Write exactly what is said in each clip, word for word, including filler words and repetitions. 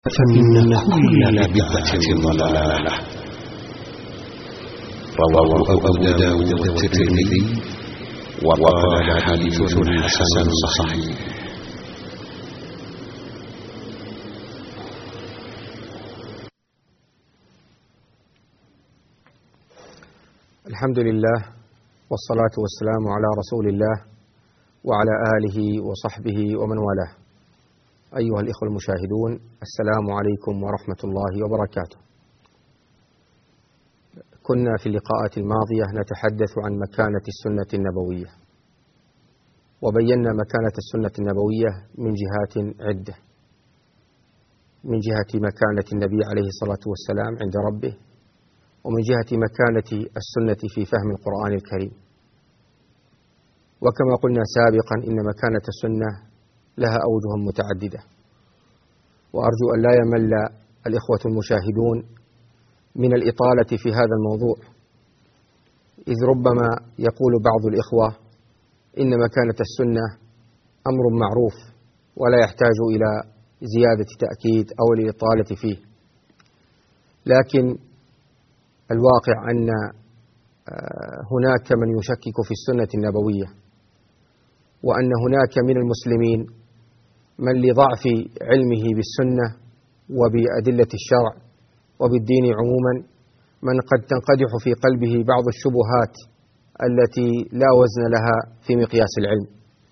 فإن كل بدعة ضلالة. رواه أبو داود والترمذي وقال حديث حسن صحيح. الحمد لله والصلاة والسلام على رسول الله وعلى آله وصحبه ومن والاه. أيها الإخوة المشاهدون، السلام عليكم ورحمة الله وبركاته. كنا في اللقاءات الماضية نتحدث عن مكانة السنة النبوية، وبينا مكانة السنة النبوية من جهات عدة: من جهة مكانة النبي عليه الصلاة والسلام عند ربه، ومن جهة مكانة السنة في فهم القرآن الكريم. وكما قلنا سابقا إن مكانة السنة لها أوجه متعددة، وأرجو أن لا يمل الإخوة المشاهدون من الإطالة في هذا الموضوع، إذ ربما يقول بعض الإخوة إن مكانة السنة أمر معروف ولا يحتاج إلى زيادة تأكيد أو الإطالة فيه. لكن الواقع أن هناك من يشكك في السنة النبوية، وأن هناك من المسلمين من لضعف علمه بالسنة وبأدلة الشرع وبالدين عموما من قد تنقدح في قلبه بعض الشبهات التي لا وزن لها في مقياس العلم.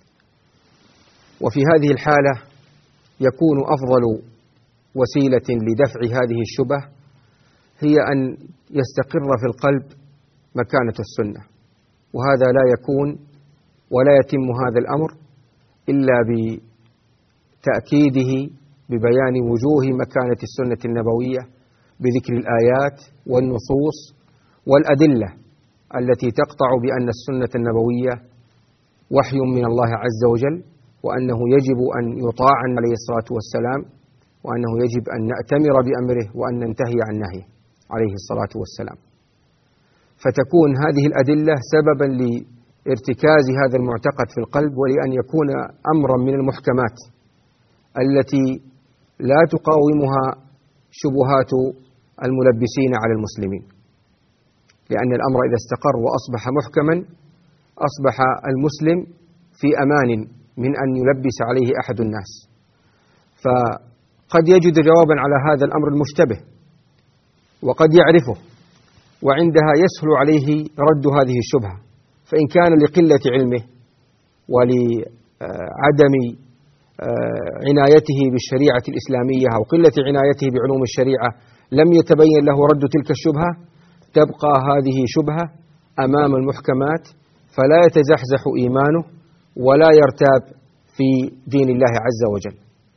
وفي هذه الحالة يكون أفضل وسيلة لدفع هذه الشبه هي أن يستقر في القلب مكانة السنة، وهذا لا يكون ولا يتم هذا الأمر إلا بتأكيده ببيان وجوه مكانة السنة النبوية بذكر الآيات والنصوص والأدلة التي تقطع بأن السنة النبوية وحي من الله عز وجل، وأنه يجب أن يطاع عليه الصلاة والسلام، وأنه يجب أن نأتمر بأمره وأن ننتهي عن نهيه عليه الصلاة والسلام. فتكون هذه الأدلة سببا لارتكاز هذا المعتقد في القلب، ولأن يكون أمرا من المحكمات التي لا تقاومها شبهات الملبسين على المسلمين، لأن الأمر إذا استقر وأصبح محكما أصبح المسلم في أمان من أن يلبس عليه أحد الناس. فقد يجد جوابا على هذا الأمر المشتبه وقد يعرفه، وعندها يسهل عليه رد هذه الشبهة، فإن كان لقلة علمه ولعدم عنايته بالشريعة الإسلامية أو قلة عنايته بعلوم الشريعة لم يتبين له رد تلك الشبهة، تبقى هذه شبهة أمام المحكمات فلا يتزحزح إيمانه ولا يرتاب في دين الله عز وجل.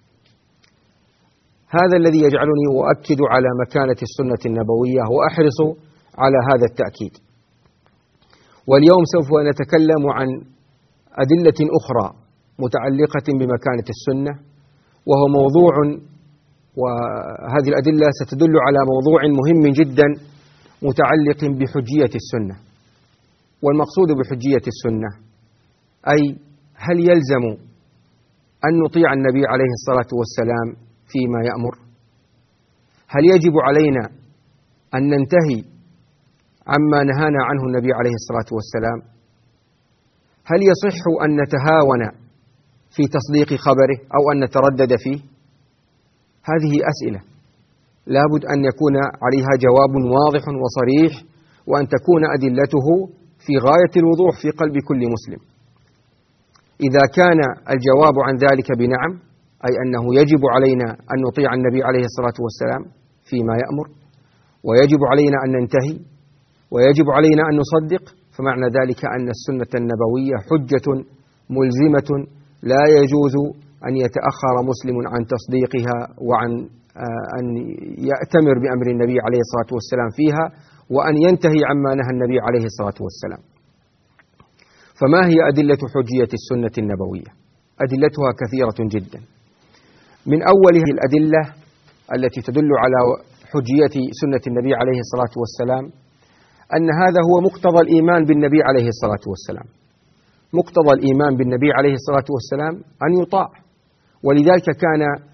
هذا الذي يجعلني أؤكد على مكانة السنة النبوية وأحرص على هذا التأكيد. واليوم سوف نتكلم عن أدلة أخرى متعلقة بمكانة السنة، وهو موضوع، وهذه الأدلة ستدل على موضوع مهم جدا متعلق بحجية السنة. والمقصود بحجية السنة أي هل يلزم أن نطيع النبي عليه الصلاة والسلام فيما يأمر؟ هل يجب علينا أن ننتهي عما نهانا عنه النبي عليه الصلاة والسلام؟ هل يصح أن نتهاون في تصديق خبره أو أن نتردد فيه؟ هذه أسئلة لابد أن يكون عليها جواب واضح وصريح، وأن تكون أدلته في غاية الوضوح في قلب كل مسلم. إذا كان الجواب عن ذلك بنعم، أي أنه يجب علينا أن نطيع النبي عليه الصلاة والسلام فيما يأمر، ويجب علينا أن ننتهي، ويجب علينا أن نصدق، فمعنى ذلك أن السنة النبوية حجة ملزمة لا يجوز أن يتأخر مسلم عن تصديقها وعن أن يأتمر بأمر النبي عليه الصلاة والسلام فيها، وأن ينتهي عما نهى النبي عليه الصلاة والسلام. فما هي أدلة حجية السنة النبوية؟ أدلتها كثيرة جدا. من أولها الأدلة التي تدل على حجية سنة النبي عليه الصلاة والسلام أن هذا هو مقتضى الإيمان بالنبي عليه الصلاة والسلام. مقتضى الإيمان بالنبي عليه الصلاة والسلام أن يطاع، ولذلك كان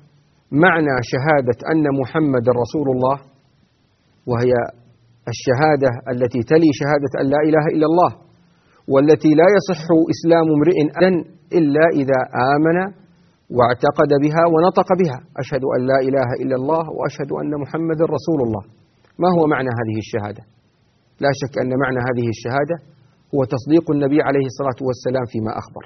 معنى شهادة أن محمد رسول الله، وهي الشهادة التي تلي شهادة أن لا إله إلا الله، والتي لا يصح إسلام امرئ إلا إذا آمن واعتقد بها ونطق بها: أشهد أن لا إله إلا الله وأشهد أن محمد رسول الله. ما هو معنى هذه الشهادة؟ لا شك أن معنى هذه الشهادة هو تصديق النبي عليه الصلاة والسلام فيما أخبر،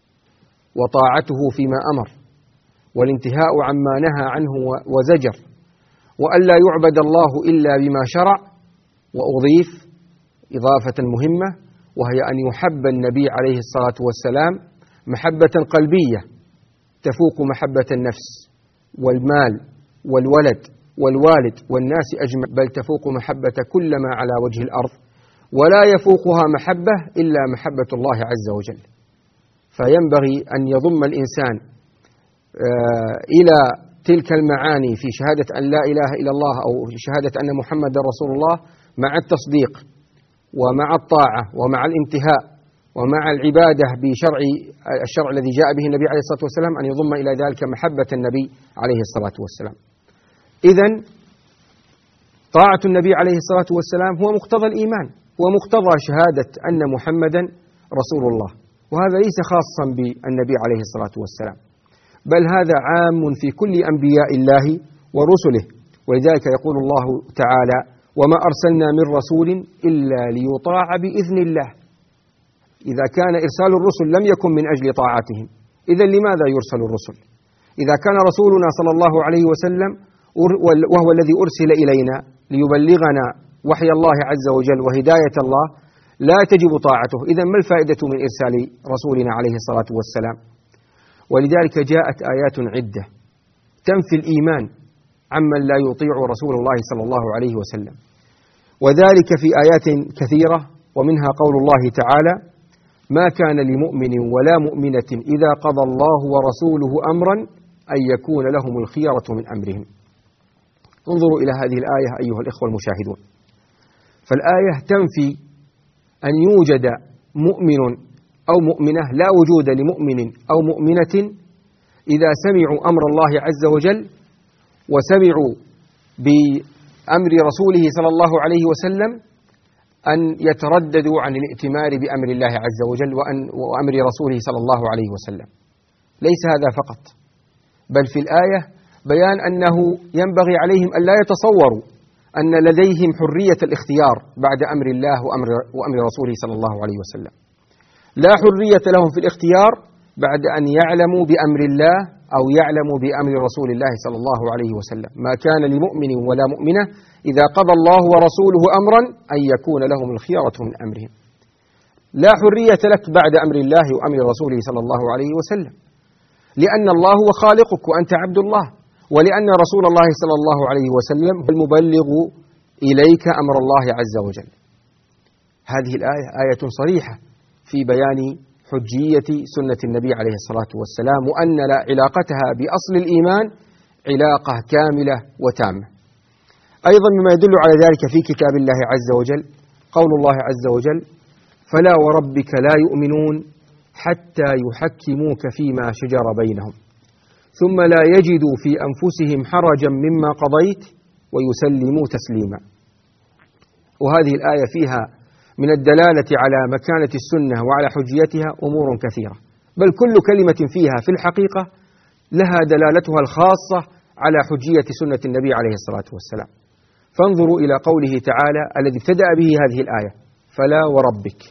وطاعته فيما أمر، والانتهاء عما نهى عنه وزجر، وأن لا يعبد الله إلا بما شرع. وأضيف إضافة مهمة، وهي أن يحب النبي عليه الصلاة والسلام محبة قلبية تفوق محبة النفس والمال والولد والوالد والناس أجمع، بل تفوق محبة كل ما على وجه الأرض، ولا يفوقها محبة إلا محبة الله عز وجل. فينبغي أن يضم الإنسان إلى تلك المعاني في شهادة أن لا إله إلا الله أو شهادة أن محمد رسول الله مع التصديق ومع الطاعة ومع الانتهاء ومع العبادة بشرع الشرع الذي جاء به النبي عليه الصلاة والسلام، أن يضم إلى ذلك محبة النبي عليه الصلاة والسلام. إذن طاعة النبي عليه الصلاة والسلام هو مقتضى الإيمان، هو مقتضى شهادة أن محمدا رسول الله، وهذا ليس خاصا بالنبي عليه الصلاة والسلام، بل هذا عام في كل أنبياء الله ورسله. ولذلك يقول الله تعالى: وما أرسلنا من رسول إلا ليطاع بإذن الله. إذا كان إرسال الرسل لم يكن من أجل طاعتهم، إذن لماذا يرسل الرسل؟ إذا كان رسولنا صلى الله عليه وسلم وهو الذي أرسل إلينا ليبلغنا وحي الله عز وجل وهداية الله لا تجب طاعته، إذن ما الفائدة من إرسال رسولنا عليه الصلاة والسلام؟ ولذلك جاءت آيات عدة تنفي الإيمان عمن لا يطيع رسول الله صلى الله عليه وسلم، وذلك في آيات كثيرة، ومنها قول الله تعالى: ما كان لمؤمن ولا مؤمنة إذا قضى الله ورسوله أمرا أن يكون لهم الخيرة من أمرهم. انظروا إلى هذه الآية أيها الإخوة المشاهدون، فالآية تنفي أن يوجد مؤمن أو مؤمنة، لا وجود لمؤمن أو مؤمنة إذا سمعوا أمر الله عز وجل وسمعوا بأمر رسوله صلى الله عليه وسلم أن يترددوا عن الائتمار بأمر الله عز وجل وأن وأمر رسوله صلى الله عليه وسلم. ليس هذا فقط، بل في الآية بيان أنه ينبغي عليهم أن لا يتصوروا أن لديهم حرية الاختيار بعد أمر الله وأمر, وأمر رسوله صلى الله عليه وسلم. لا حرية لهم في الاختيار بعد أن يعلموا بأمر الله أو يعلموا بأمر رسول الله صلى الله عليه وسلم. ما كان لمؤمن ولا مؤمنة إذا قضى الله ورسوله أمرا أن يكون لهم الخيرة من أمرهم. لا حرية لك بعد أمر الله وأمر رسوله صلى الله عليه وسلم، لأن الله هو خالقك وأنت عبد الله، ولأن رسول الله صلى الله عليه وسلم هو المبلغ إليك أمر الله عز وجل. هذه الآية آية صريحة في بيان حجية سنة النبي عليه الصلاة والسلام، وأن لا علاقتها بأصل الإيمان علاقة كاملة وتامة. أيضا مما يدل على ذلك في كتاب الله عز وجل قول الله عز وجل: فلا وربك لا يؤمنون حتى يحكموك فيما شجر بينهم ثم لا يجدوا في أنفسهم حرجا مما قضيت ويسلموا تسليما. وهذه الآية فيها من الدلالة على مكانة السنة وعلى حجيتها أمور كثيرة، بل كل كلمة فيها في الحقيقة لها دلالتها الخاصة على حجية سنة النبي عليه الصلاة والسلام. فانظروا إلى قوله تعالى الذي ابتدأ به هذه الآية: فلا وربك،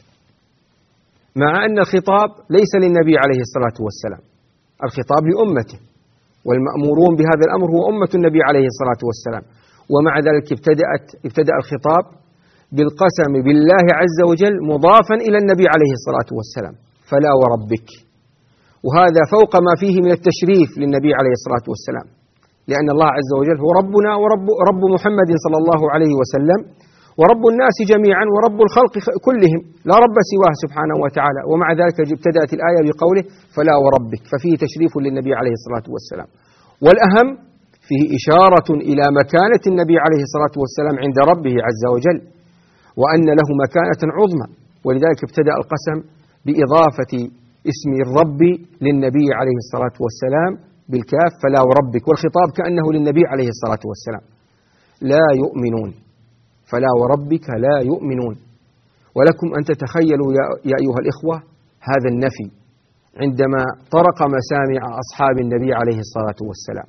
مع أن الخطاب ليس للنبي عليه الصلاة والسلام، الخطاب لأمته، والمأمورون بهذا الأمر هو أمة النبي عليه الصلاة والسلام، ومع ذلك ابتدأت ابتدأ الخطاب بالقسم بالله عز وجل مضافا إلى النبي عليه الصلاة والسلام: فلا وربك. وهذا فوق ما فيه من التشريف للنبي عليه الصلاة والسلام، لأن الله عز وجل هو ربنا ورب رب محمد صلى الله عليه وسلم ورب الناس جميعا ورب الخلق كلهم، لا رب سواه سبحانه وتعالى. ومع ذلك ابتدأت الآية بقوله: فلا وربك، ففيه تشريف للنبي عليه الصلاة والسلام. والأهم فيه إشارة إلى مكانة النبي عليه الصلاة والسلام عند ربه عز وجل، وأن له مكانة عظمى. ولذلك ابتدأ القسم بإضافة اسم الرب للنبي عليه الصلاة والسلام بالكاف فلا وربك، والخطاب كأنه للنبي عليه الصلاة والسلام. لا يؤمنون، فلا وربك لا يؤمنون. ولكم أن تتخيلوا يا أيها الإخوة هذا النفي عندما طرق مسامع أصحاب النبي عليه الصلاة والسلام،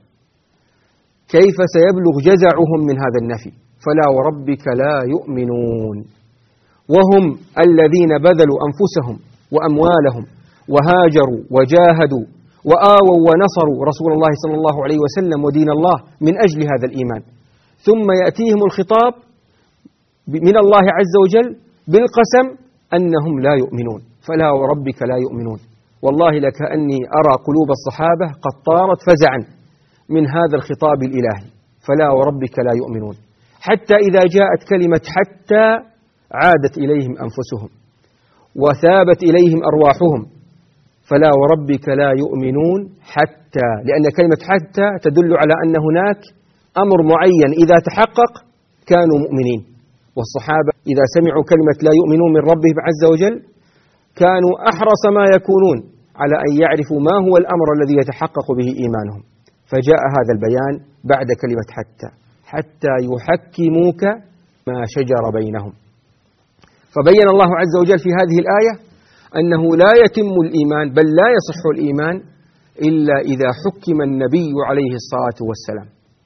كيف سيبلغ جزعهم من هذا النفي، فلا وربك لا يؤمنون، وهم الذين بذلوا أنفسهم وأموالهم وهاجروا وجاهدوا وآووا ونصروا رسول الله صلى الله عليه وسلم ودين الله من أجل هذا الإيمان، ثم يأتيهم الخطاب من الله عز وجل بالقسم أنهم لا يؤمنون، فلا وربك لا يؤمنون. والله لكأني أرى قلوب الصحابة قد طارت فزعا من هذا الخطاب الإلهي، فلا وربك لا يؤمنون، حتى إذا جاءت كلمة حتى عادت إليهم أنفسهم وثابت إليهم أرواحهم، فلا وربك لا يؤمنون حتى، لأن كلمة حتى تدل على أن هناك أمر معين إذا تحقق كانوا مؤمنين. والصحابة إذا سمعوا كلمة لا يؤمنون من ربهم عز وجل كانوا أحرص ما يكونون على أن يعرفوا ما هو الأمر الذي يتحقق به إيمانهم، فجاء هذا البيان بعد كلمة حتى حتى يحكموك ما شجر بينهم. فبين الله عز وجل في هذه الآية أنه لا يتم الإيمان بل لا يصح الإيمان إلا إذا حكم النبي عليه الصلاة والسلام،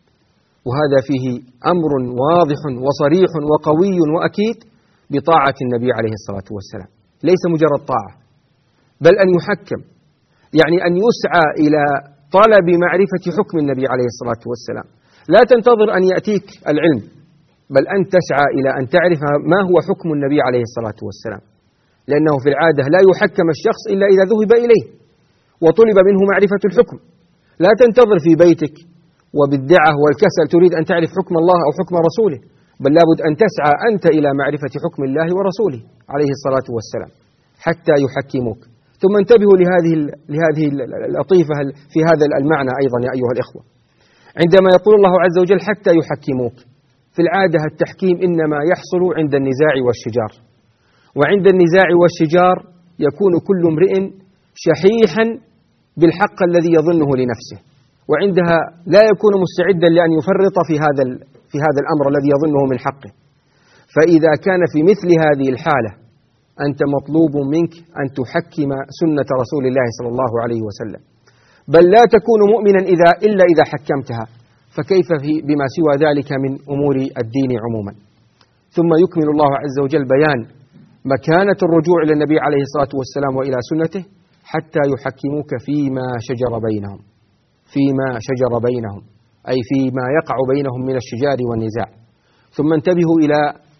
وهذا فيه أمر واضح وصريح وقوي وأكيد بطاعة النبي عليه الصلاة والسلام، ليس مجرد طاعة بل أن يحكم، يعني أن يسعى إلى طلب معرفة حكم النبي عليه الصلاة والسلام. لا تنتظر أن يأتيك العلم، بل أن تسعى إلى أن تعرف ما هو حكم النبي عليه الصلاة والسلام، لأنه في العادة لا يحكم الشخص إلا إذا ذهب إليه وطلب منه معرفة الحكم. لا تنتظر في بيتك وبالدعة والكسل تريد أن تعرف حكم الله أو حكم رسوله، بل لابد أن تسعى أنت إلى معرفة حكم الله ورسوله عليه الصلاة والسلام حتى يحكموك. ثم انتبهوا لهذه لهذه اللطيفة في هذا المعنى أيضا يا أيها الإخوة، عندما يقول الله عز وجل حتى يحكموك، في العادة التحكيم إنما يحصل عند النزاع والشجار، وعند النزاع والشجار يكون كل امرئ شحيحا بالحق الذي يظنه لنفسه، وعندها لا يكون مستعدا لأن يفرط في هذا في هذا الأمر الذي يظنه من حقه. فإذا كان في مثل هذه الحالة أنت مطلوب منك أن تحكم سنة رسول الله صلى الله عليه وسلم، بل لا تكون مؤمنا إذا إلا إذا حكمتها، فكيف في بما سوى ذلك من أمور الدين عموما. ثم يكمل الله عز وجل بيان مكانة الرجوع إلى النبي عليه الصلاة والسلام وإلى سنته حتى يحكموك فيما شجر بينهم، فيما شجر بينهم أي فيما يقع بينهم من الشجار والنزاع. ثم انتبهوا إلى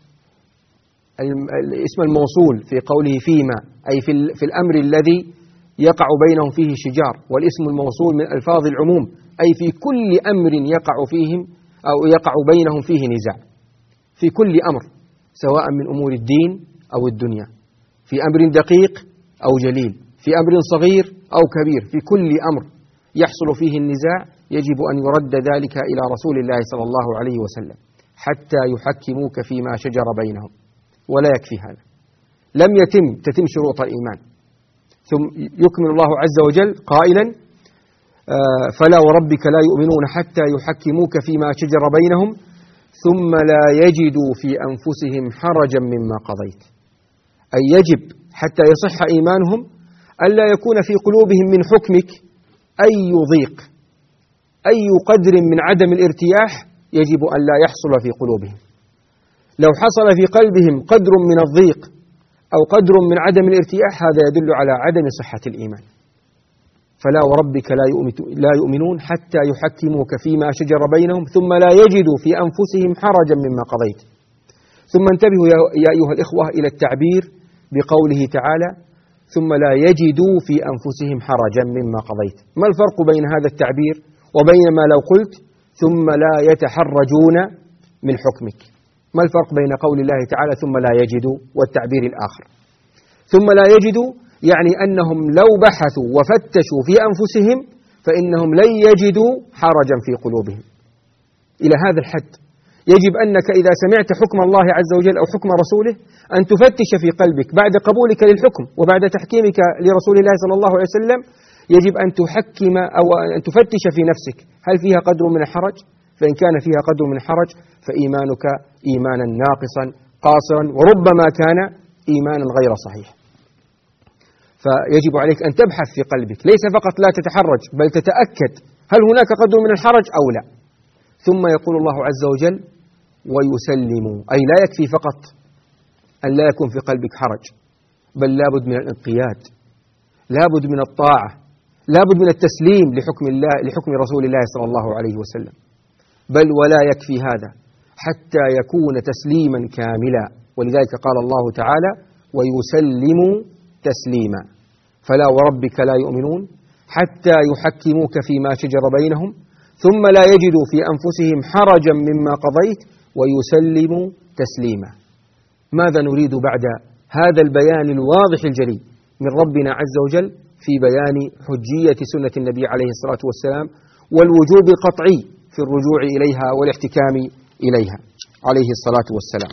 الاسم الموصول في قوله فيما، أي في الأمر الذي يقع بينهم فيه شجار، والاسم الموصول من ألفاظ العموم أي في كل أمر يقع فيهم أو يقع بينهم فيه نزاع، في كل أمر سواء من أمور الدين أو الدنيا، في أمر دقيق أو جليل، في أمر صغير أو كبير، في كل أمر يحصل فيه النزاع يجب أن يرد ذلك إلى رسول الله صلى الله عليه وسلم حتى يحكموك فيما شجر بينهم. ولا يكفي هذا، لم يتم تتم شروط الإيمان. ثم يكمل الله عز وجل قائلا فلا وربك لا يؤمنون حتى يحكموك فيما شجر بينهم ثم لا يجدوا في أنفسهم حرجا مما قضيت، أي يجب حتى يصح إيمانهم ألا يكون في قلوبهم من حكمك أي ضيق، أي قدر من عدم الارتياح يجب أن لا يحصل في قلوبهم. لو حصل في قلبهم قدر من الضيق أو قدر من عدم الارتياح هذا يدل على عدم صحة الإيمان. فلا وربك لا يؤمنون حتى يحكموك فيما شجر بينهم ثم لا يجدوا في أنفسهم حرجا مما قضيت. ثم انتبهوا يا أيها الإخوة إلى التعبير بقوله تعالى ثم لا يجدوا في أنفسهم حرجا مما قضيت. ما الفرق بين هذا التعبير وبين ما لو قلت ثم لا يتحرجون من حكمك؟ ما الفرق بين قول الله تعالى ثم لا يجدوا والتعبير الآخر؟ ثم لا يجدوا يعني أنهم لو بحثوا وفتشوا في أنفسهم فإنهم لن يجدوا حرجا في قلوبهم. إلى هذا الحد يجب أنك إذا سمعت حكم الله عز وجل أو حكم رسوله أن تفتش في قلبك بعد قبولك للحكم وبعد تحكيمك لرسول الله صلى الله عليه وسلم، يجب أن تحكم أو أن تفتش في نفسك هل فيها قدر من الحرج؟ فإن كان فيها قدر من الحرج فإيمانك إيمانا ناقصا قاصرا، وربما كان إيمانا غير صحيح. فيجب عليك أن تبحث في قلبك، ليس فقط لا تتحرج بل تتأكد هل هناك قدر من الحرج أو لا. ثم يقول الله عز وجل ويسلموا، أي لا يكفي فقط أن لا يكون في قلبك حرج، بل لابد من الانقياد، لابد من الطاعة، لابد من التسليم لحكم الله لحكم رسول الله صلى الله عليه وسلم. بل ولا يكفي هذا حتى يكون تسليما كاملا، ولذلك قال الله تعالى ويسلموا تسليما. فلا وربك لا يؤمنون حتى يحكموك فيما شجر بينهم ثم لا يجدوا في أنفسهم حرجا مما قضيت ويسلموا تسليما. ماذا نريد بعد هذا البيان الواضح الجلي من ربنا عز وجل في بيان حجية سنة النبي عليه الصلاة والسلام والوجوب القطعي في الرجوع إليها والاحتكام إليها عليه الصلاة والسلام؟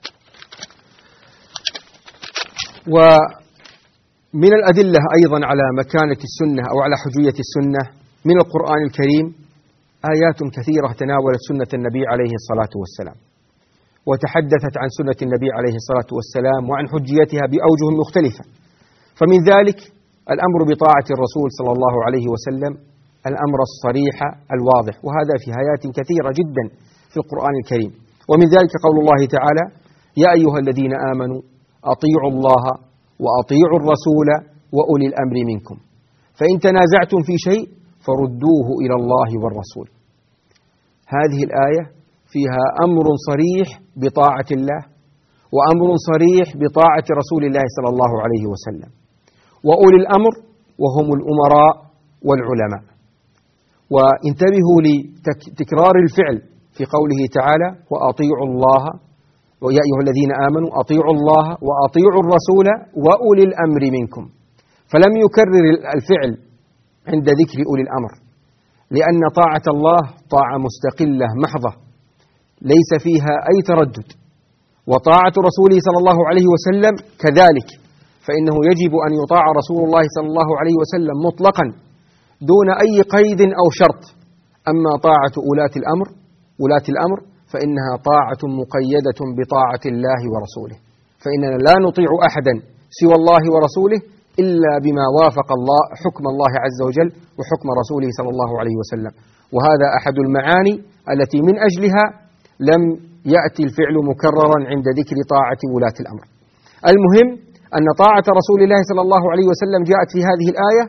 ومن الأدلة أيضا على مكانة السنة أو على حجية السنة من القرآن الكريم آيات كثيرة تناولت سنة النبي عليه الصلاة والسلام وتحدثت عن سنة النبي عليه الصلاة والسلام وعن حجيتها بأوجه مختلفة. فمن ذلك الأمر بطاعة الرسول صلى الله عليه وسلم، الأمر الصريح الواضح، وهذا في آيات كثيرة جدا في القرآن الكريم. ومن ذلك قول الله تعالى يا أيها الذين آمنوا أطيعوا الله وأطيعوا الرسول وأولي الأمر منكم فإن تنازعتم في شيء فردوه إلى الله والرسول. هذه الآية فيها أمر صريح بطاعة الله وأمر صريح بطاعة رسول الله صلى الله عليه وسلم. وأولي الأمر وهم الأمراء والعلماء. وانتبهوا لتكرار الفعل في قوله تعالى وأطيعوا الله ويا أيها الذين آمنوا أطيعوا الله وأطيعوا الرسول وأولي الأمر منكم، فلم يكرر الفعل عند ذكر أولي الأمر، لأن طاعة الله طاعة مستقلة محضة ليس فيها أي تردد، وطاعة رسوله صلى الله عليه وسلم كذلك، فإنه يجب أن يطاع رسول الله صلى الله عليه وسلم مطلقا دون أي قيد أو شرط. أما طاعة أولاة الأمر ولاة الأمر فإنها طاعة مقيدة بطاعة الله ورسوله، فإننا لا نطيع أحدا سوى الله ورسوله إلا بما وافق الله حكم الله عز وجل وحكم رسوله صلى الله عليه وسلم. وهذا أحد المعاني التي من أجلها لم يأتي الفعل مكررا عند ذكر طاعة ولاة الأمر. المهم أن طاعة رسول الله صلى الله عليه وسلم جاءت في هذه الآية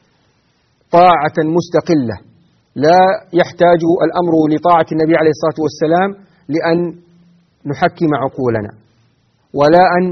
طاعة مستقلة، لا يحتاج الأمر لطاعة النبي عليه الصلاة والسلام لأن نحكم عقولنا ولا أن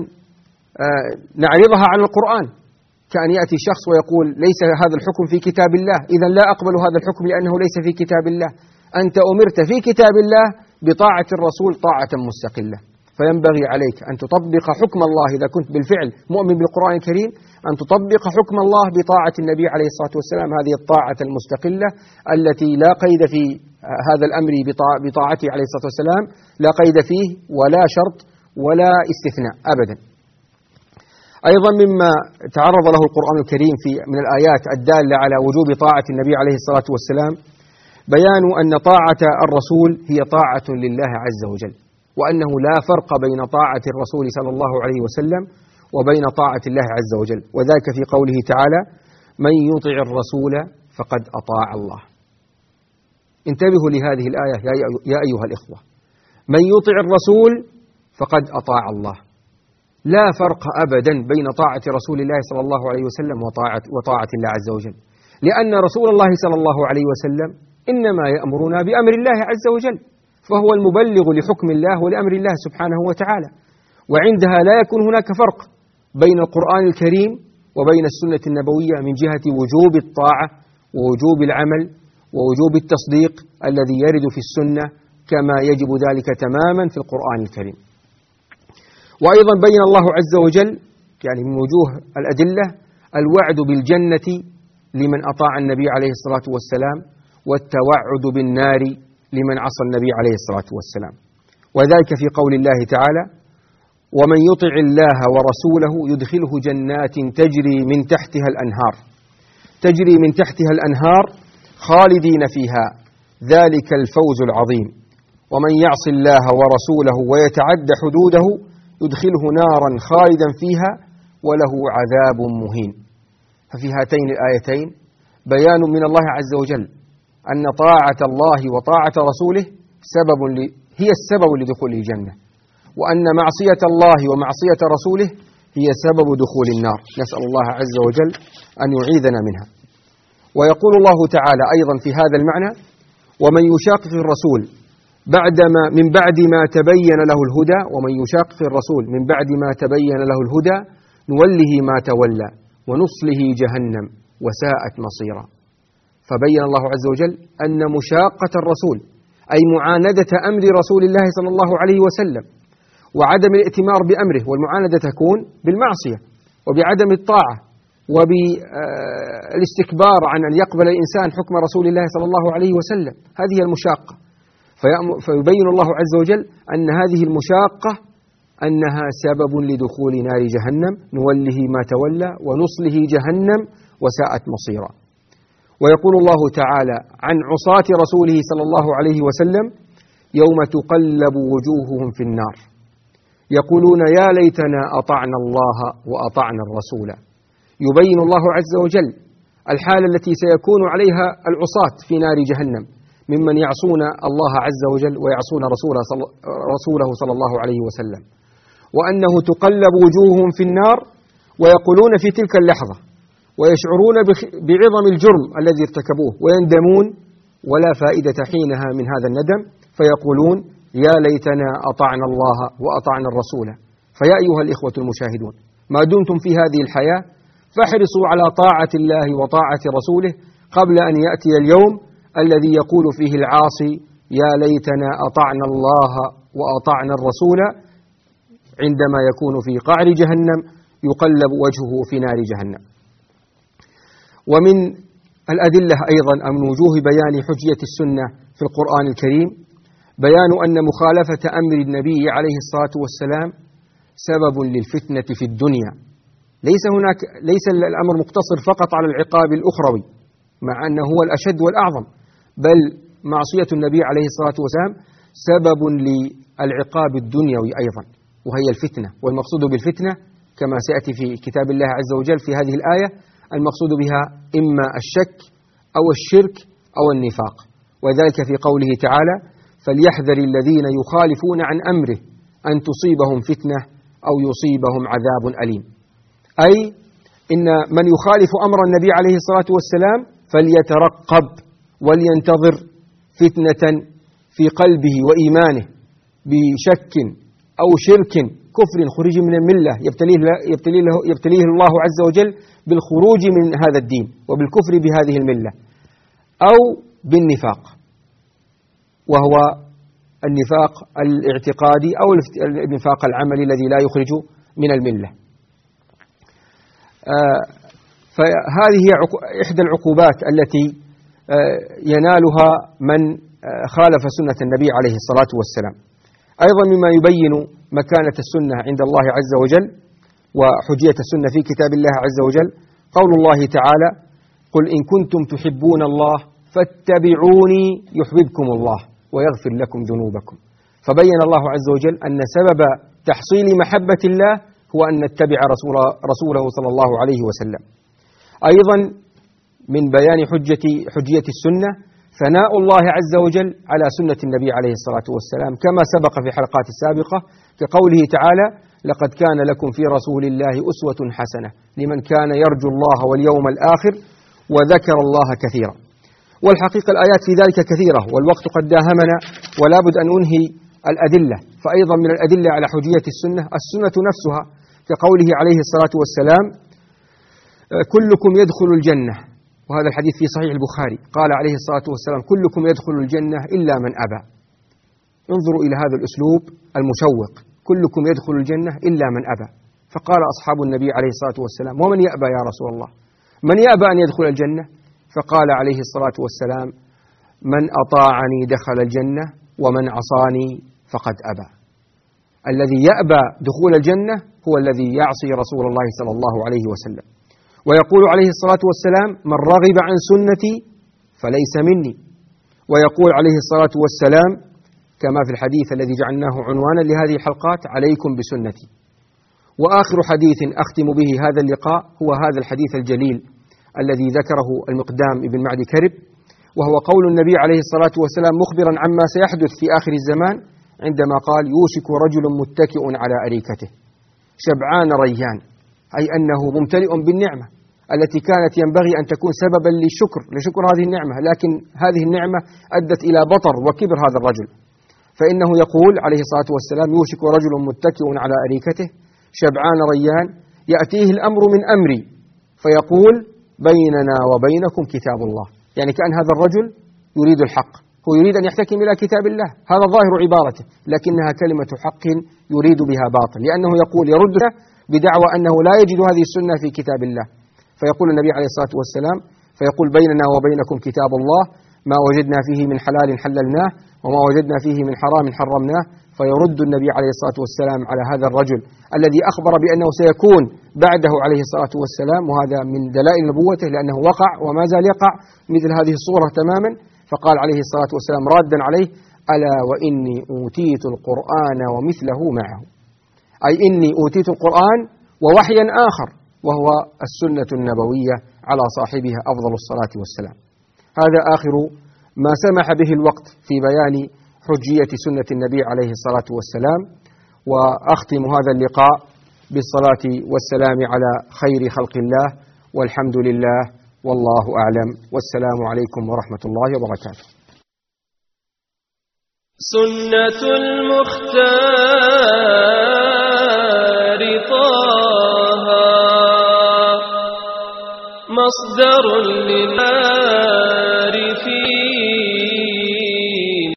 نعرضها على القرآن، كأن يأتي شخص ويقول ليس هذا الحكم في كتاب الله إذا لا أقبل هذا الحكم لأنه ليس في كتاب الله. أنت أمرت في كتاب الله بطاعة الرسول طاعة مستقلة، فينبغي عليك أن تطبق حكم الله إذا كنت بالفعل مؤمن بالقرآن الكريم، أن تطبق حكم الله بطاعة النبي عليه الصلاة والسلام، هذه الطاعة المستقلة التي لا قيد في هذا الأمر بطاعته عليه الصلاة والسلام، لا قيد فيه ولا شرط ولا استثناء أبدا. أيضا مما تعرض له القرآن الكريم في من الآيات الدالة على وجوب طاعة النبي عليه الصلاة والسلام بيان أن طاعة الرسول هي طاعة لله عز وجل، وأنه لا فرق بين طاعة الرسول صلى الله عليه وسلم وبين طاعة الله عز وجل، وذلك في قوله تعالى من يطع الرسول فقد أطاع الله. انتبهوا لهذه الآية يا أيها الإخوة، من يطع الرسول فقد أطاع الله، لا فرق أبدا بين طاعة رسول الله صلى الله عليه وسلم وطاعة, وطاعة الله عز وجل، لأن رسول الله صلى الله عليه وسلم إنما يأمرنا بأمر الله عز وجل، فهو المبلغ لحكم الله ولأمر الله سبحانه وتعالى، وعندها لا يكون هناك فرق بين القرآن الكريم وبين السنة النبوية من جهة وجوب الطاعة ووجوب العمل ووجوب التصديق الذي يرد في السنة كما يجب ذلك تماما في القرآن الكريم. وأيضا بين الله عز وجل يعني من وجوه الأدلة الوعد بالجنة لمن أطاع النبي عليه الصلاة والسلام، والتوعد بالنار لمن عصى النبي عليه الصلاة والسلام، وذلك في قول الله تعالى ومن يطع الله ورسوله يدخله جنات تجري من تحتها الأنهار تجري من تحتها الأنهار خالدين فيها ذلك الفوز العظيم. ومن يعص الله ورسوله ويتعد حدوده يدخله نارا خالدا فيها وله عذاب مهين. ففي هاتين الآيتين بيان من الله عز وجل أن طاعة الله وطاعة رسوله سبب ل... هي السبب لدخول الجنة، وأن معصية الله ومعصية رسوله هي سبب دخول النار. نسأل الله عز وجل أن يعيذنا منها. ويقول الله تعالى أيضا في هذا المعنى: ومن يشاقق الرسول بعدما من بعد ما تبين له الهدى ومن يشاقق الرسول من بعد ما تبين له الهدى نوله ما تولى ونصله جهنم وساءت مصيرا. فبين الله عز وجل أن مشاقة الرسول أي معاندة أمر رسول الله صلى الله عليه وسلم وعدم الائتمار بأمره، والمعاندة تكون بالمعصية وبعدم الطاعة وبالاستكبار عن أن يقبل الإنسان حكم رسول الله صلى الله عليه وسلم، هذه المشاقة. فيبين الله عز وجل أن هذه المشاقة أنها سبب لدخول نار جهنم نوله ما تولى ونصله جهنم وساءت مصيرا. ويقول الله تعالى عن عصاة رسوله صلى الله عليه وسلم: يوم تقلب وجوههم في النار يقولون يا ليتنا أطعنا الله وأطعنا الرسول. يبين الله عز وجل الحالة التي سيكون عليها العصاة في نار جهنم ممن يعصون الله عز وجل ويعصون رسوله صلى, رسوله صلى الله عليه وسلم، وأنه تقلب وجوههم في النار ويقولون في تلك اللحظة ويشعرون بعظم الجرم الذي ارتكبوه ويندمون ولا فائدة حينها من هذا الندم، فيقولون يا ليتنا أطعنا الله وأطعنا الرسول. فيا أيها الإخوة المشاهدون، ما دمتم في هذه الحياة فاحرصوا على طاعة الله وطاعة رسوله قبل أن يأتي اليوم الذي يقول فيه العاصي يا ليتنا أطعنا الله وأطعنا الرسول، عندما يكون في قعر جهنم يقلب وجهه في نار جهنم. ومن الأدلة أيضا من وجوه بيان حجية السنة في القرآن الكريم بيان أن مخالفة أمر النبي عليه الصلاة والسلام سبب للفتنة في الدنيا. ليس هناك ليس الأمر مقتصر فقط على العقاب الأخروي مع أنه هو الأشد والأعظم، بل معصية النبي عليه الصلاة والسلام سبب للعقاب الدنيوي أيضا، وهي الفتنة. والمقصود بالفتنة كما سيأتي في كتاب الله عز وجل في هذه الآية المقصود بها إما الشك أو الشرك أو النفاق، وذلك في قوله تعالى فليحذر الذين يخالفون عن أمره أن تصيبهم فتنة أو يصيبهم عذاب أليم. أي إن من يخالف أمر النبي عليه الصلاة والسلام فليترقب ولينتظر فتنة في قلبه وإيمانه بشك أو شرك كفر خروج من الملة يبتليه, يبتليه, يبتليه الله عز وجل بالخروج من هذا الدين وبالكفر بهذه الملة، أو بالنفاق وهو النفاق الاعتقادي أو النفاق العملي الذي لا يخرج من الملة. آه فهذه هي إحدى العقوبات التي آه ينالها من آه خالف سنة النبي عليه الصلاة والسلام. أيضا مما يبين مكانة السنة عند الله عز وجل وحجية السنة في كتاب الله عز وجل قول الله تعالى قل إن كنتم تحبون الله فاتبعوني يحببكم الله ويغفر لكم ذنوبكم. فبين الله عز وجل أن سبب تحصيل محبة الله هو أن نتبع رسول رسوله صلى الله عليه وسلم. أيضا من بيان حجة حجية السنة ثناء الله عز وجل على سنة النبي عليه الصلاة والسلام كما سبق في حلقات السابقة كقوله تعالى لقد كان لكم في رسول الله أسوة حسنة لمن كان يرجو الله واليوم الآخر وذكر الله كثيرا. والحقيقة الآيات في ذلك كثيرة والوقت قد داهمنا ولا بد أن أنهي الأدلة. فأيضا من الأدلة على حجية السنة السنة نفسها كقوله عليه الصلاة والسلام كلكم يدخل الجنة، وهذا الحديث في صحيح البخاري قال عليه الصلاة والسلام كلكم يدخل الجنة إلا من أبى. انظروا إلى هذا الأسلوب المشوق كلكم يدخل الجنة إلا من أبى. فقال أصحاب النبي عليه الصلاة والسلام ومن يأبى يا رسول الله؟ من يأبى أن يدخل الجنة؟ فقال عليه الصلاة والسلام من أطاعني دخل الجنة ومن عصاني فقد أبى. الذي يأبى دخول الجنة هو الذي يعصي رسول الله صلى الله عليه وسلم. ويقول عليه الصلاة والسلام: من رغب عن سنتي فليس مني. ويقول عليه الصلاة والسلام كما في الحديث الذي جعلناه عنوانا لهذه الحلقات: عليكم بسنتي. وآخر حديث أختم به هذا اللقاء هو هذا الحديث الجليل الذي ذكره المقدام ابن معدي كرب، وهو قول النبي عليه الصلاة والسلام مخبرا عما سيحدث في آخر الزمان، عندما قال: يوشك رجل متكئ على أريكته شبعان ريان، أي أنه ممتلئ بالنعمة التي كانت ينبغي أن تكون سببا للشكر لشكر هذه النعمة، لكن هذه النعمة أدت إلى بطر وكبر هذا الرجل. فإنه يقول عليه الصلاة والسلام: يوشك رجل متكئ على أريكته شبعان ريان يأتيه الأمر من أمري فيقول: بيننا وبينكم كتاب الله. يعني كأن هذا الرجل يريد الحق، هو يريد أن يحتكم إلى كتاب الله، هذا ظاهر عبارته، لكنها كلمة حق يريد بها باطل، لأنه يقول يرد بدعوى أنه لا يجد هذه السنة في كتاب الله. فيقول النبي عليه الصلاة والسلام فيقول: بيننا وبينكم كتاب الله، ما وجدنا فيه من حلال حللناه وما وجدنا فيه من حرام حرمناه. فيرد النبي عليه الصلاة والسلام على هذا الرجل الذي أخبر بأنه سيكون بعده عليه الصلاة والسلام، وهذا من دلائل نبوته لأنه وقع وما زال يقع مثل هذه الصورة تماما. فقال عليه الصلاة والسلام رادا عليه: ألا وإني أوتيت القرآن ومثله معه، أي إني أوتيت القرآن ووحيا آخر وهو السنة النبوية على صاحبها أفضل الصلاة والسلام. هذا آخر ما سمح به الوقت في بيان حجية سنة النبي عليه الصلاة والسلام. وأختم هذا اللقاء بالصلاة والسلام على خير خلق الله، والحمد لله والله أعلم، والسلام عليكم ورحمة الله وبركاته. سنة المختار طه مصدر للعارفين